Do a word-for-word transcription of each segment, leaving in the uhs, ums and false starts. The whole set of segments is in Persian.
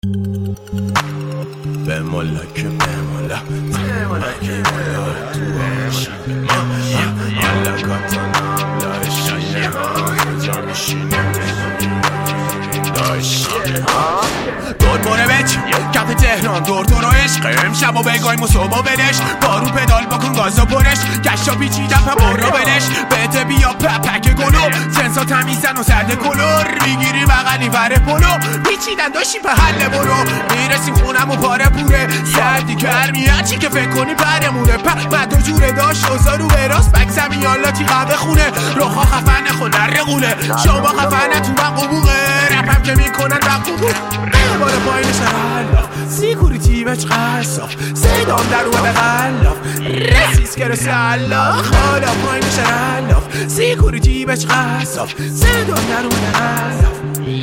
به ملک به ملک به ملک تو باشی ملکاتان لاشینه کجا میشینه داشته دور باره بچ کف تهران دور دور و عشق امشب و بگایم و صبح و بلش بارو پدال بکن گاز و پرش گشتا پیچیدم پا برو بلش بهت بیا پپک گلو جنسا تمیزن و زرد کلور میگیری بغلی وره پلو پیچیدن داشتی په حل برو میرسیم خونم و پاره پوره سردی گرمی هرچی که فکر کنی پرمونه پر مدو جوره داشت اوزا رو به راست بک زمیالاتی قبه خونه روخا خفنه خون در رقوله شما خفنه تو من قبوغه رپم که میکنن بقبوغ بالا پایین شرلاف سیکوریتی بچ قصاف صدام در اومده غلاف رسیس که رسالاخ بالا پایین شرلاف سیکوریتی بچ قصاف صدام در اومده غلاف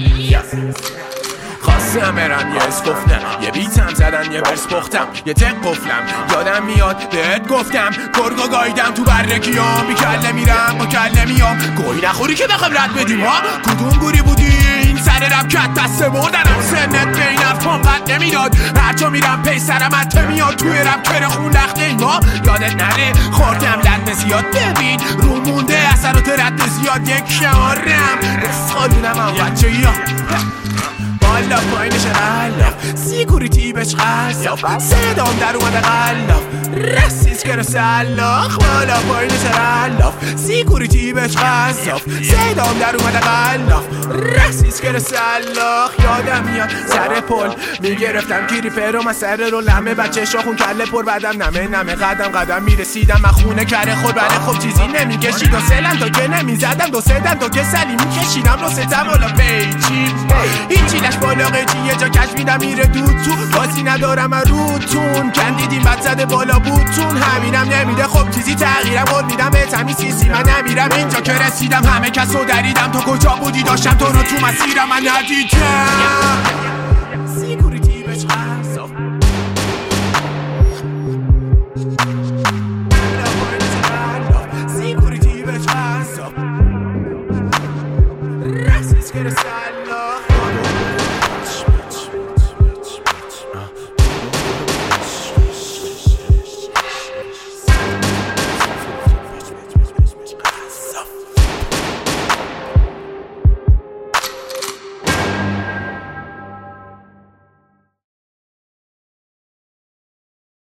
خواستم برم یه اسکفتم یه بیتم زدن یه برس پختم یه تق قفلم یادم میاد بهت گفتم کرگا گایدم تو برکیام بی کله میرم با کله میام گوی نخوری که بخوام رد بدیم ها کدوم گوری بودی این سر رب کت دسته بردنم سنت بین افکام قد نمیداد هرچا میرم پی سرم حته میاد توی رب کره خون لخته ایما یادت نره خوردم لطمه زیاد ببین رو مونده اثرات رد زیاد یک شمارم خالونم هم بچه یا بالا پایینش غلاف سیکوریتی بچ قصاف صدام در اومده غلاف رسیس که رسالاخ بالا پایینش غلاف سیکوریتی بچ قصاف صدام در اومده غلاف رسیس که رسالاخ یادم میاد سر پل میگرفتم گیری پرو من سر رو لمه بچه شاخون کله پر بعدم نمه نمه قدم قدم میرسیدم من خونه کره خود بله خب چیزی نمیکشید و سلم تا که نمیزدم دو سدن تا که سلی میکشیدم رو ستم بالا پیچیم هیچی لش بالا قیچی یه جا کش میدم میره دود تو بازی ندارم من روتون کندیدیم بد زده بالا بودتون همینم نمیده خب چیزی تغییرم قول میدم به تمی سیسی من نمیرم اینجا که رسیدم همه کس رو دریدم تو کجا بودی داشتم تو رو تو مسیرم من ندیدم سیکوریتی بچ قصاف سیکوریتی بچ قصاف رسیس که